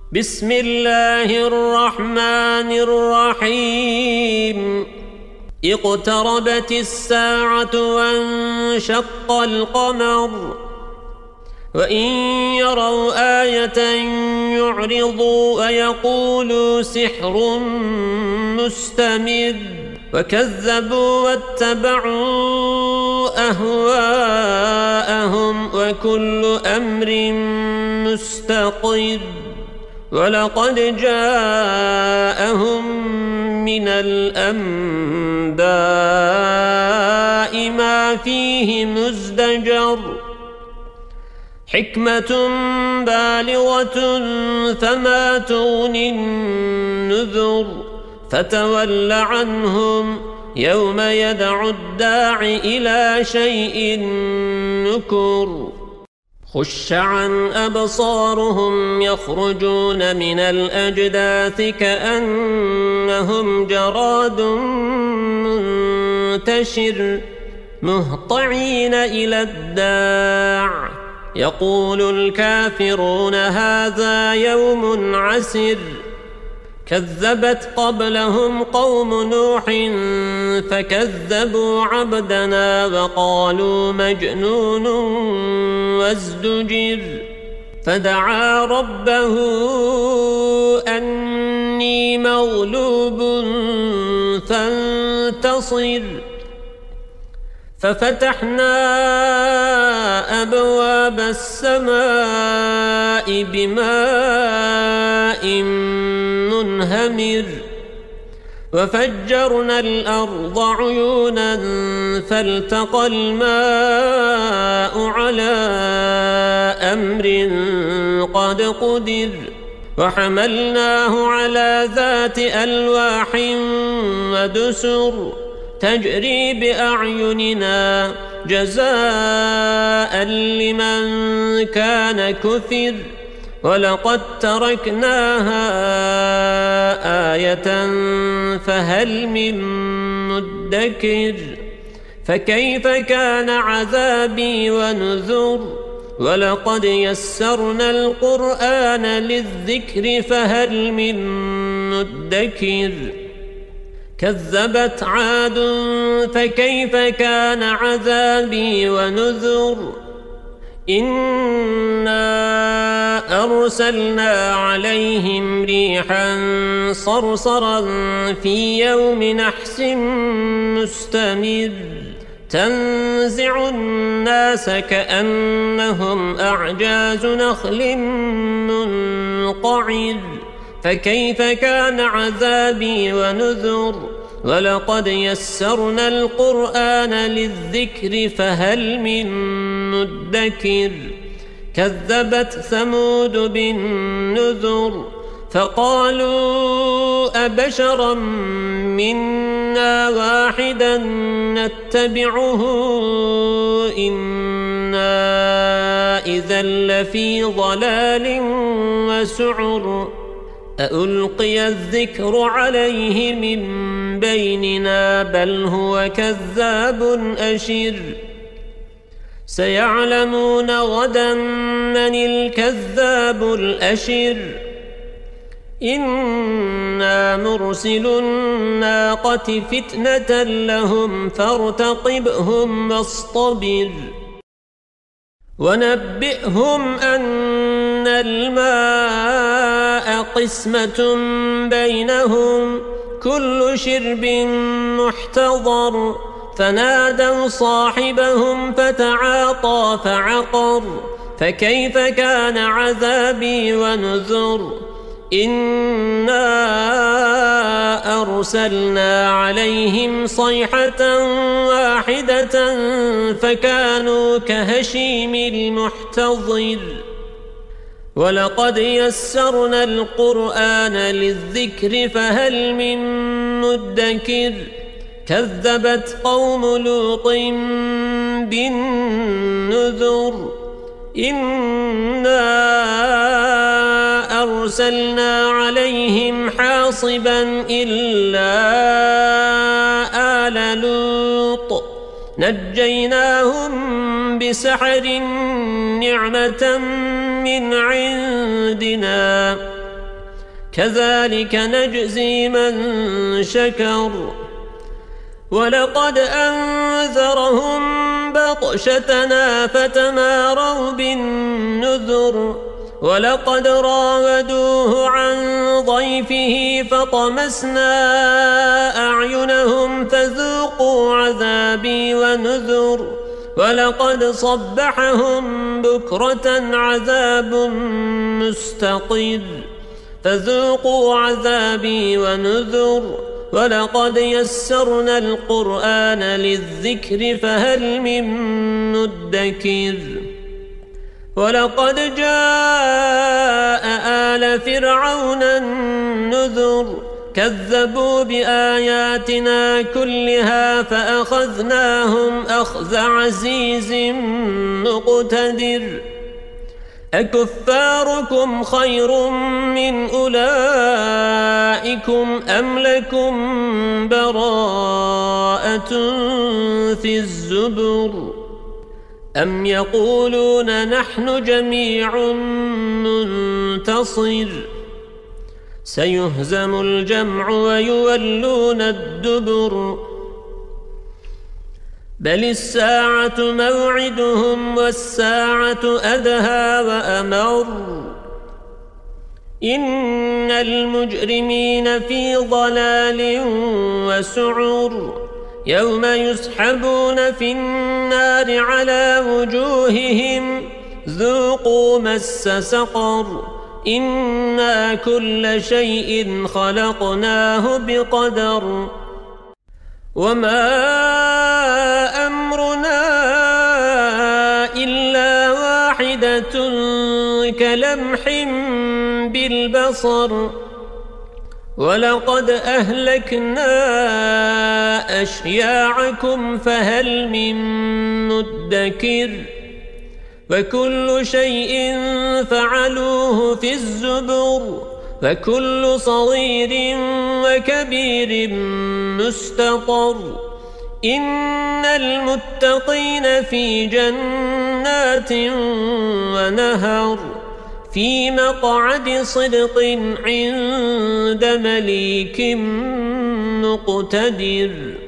بسم الله الرحمن الرحيم اقتربت الساعة وانشق القمر وإن يروا آية يعرضوا ويقولوا سحر مستمر وكذبوا واتبعوا أهواءهم وكل أمر مستقر ولقد جاءهم من الأنباء ما فيه مزدجر حكمة بالغة فما تغني النذر فتول عنهم يوم يدعو الداع إلى شيء نكر خش عن أبصارهم يخرجون من الأجداث كأنهم جراد منتشر مهطعين إلى الداع يقول الكافرون هذا يوم عسر كذبت قبلهم قوم نوح فكذبوا عبدنا وقالوا مجنون وازدجر فدعا ربه أني مغلوب فانتصر ففتحنا أبواب السماء بماء منهمر وفجرنا الأرض عيونا فالتقى الماء على أمر قد قدر وحملناه على ذات ألواح ودسر تجري بأعيننا جزاء لمن كان كفر ولقد تركناها آية فهل من مدكر فكيف كان عذابي ونذر ولقد يسرنا القرآن للذكر فهل من مدكر كذبت عاد فكيف كان عذابي ونذر إنا أرسلنا عليهم ريحا صرصرا في يوم نحس مستمر تنزع الناس كأنهم أعجاز نخل منقعر فكيف كان عذابي ونذر ولقد يسرنا القرآن للذكر فهل من مدكر كذبت ثمود بالنذر فقالوا أبشرا منا واحدا نتبعه إنا إذا لفي ضلال وسعر أألقي الذكر عليه من بيننا بل هو كذاب أشر سيعلمون غدا من الكذاب الأشر إنا مرسل الناقة فتنة لهم فارتقبهم واصطبر ونبئهم أن الماء قسمة بينهم كل شرب محتضر فنادوا صاحبهم فتعاطى فعقر فكيف كان عذابي ونذر إنا أرسلنا عليهم صيحة واحدة فكانوا كهشيم المحتضر ولقد يسرنا القرآن للذكر فهل من مدكر كذبت قوم لوط بالنذر إنا أرسلنا عليهم حاصبا إلا آل لوط نجيناهم بسحر نعمة من عندنا كذلك نجزي من شكر ولقد أنذرهم بطشتنا فتماروا بالنذر ولقد راودوه عن ضيفه فطمسنا أعينهم فذوقوا عذابي ونذر ولقد صبحهم بكرة عذاب مستقر فذوقوا عذابي ونذر ولقد يسرنا القرآن للذكر فهل من مدكر ولقد جاء آل فرعون النذر كذبوا بآياتنا كلها فأخذناهم أخذ عزيز مقتدر أكفاركم خير من أولئكم أم لكم براءة في الزبر أم يقولون نحن جميع منتصر سيهزم الجمع ويولون الدبر بل الساعة موعدهم والساعة أدهى وأمر إن المجرمين في ضلال وسعر يوم يسحبون في النار على وجوههم ذوقوا مس سقر إنا كل شيء خلقناه بقدر وما أمرنا إلا واحدة كلمح بالبصر ولقد أهلكنا أشياعكم فهل من مدكر وكل شيء فعلوه في الزبر فكل صغير وكبير مستطر إن المتقين في جنات ونهر في مقعد صدق عند مليك مقتدر.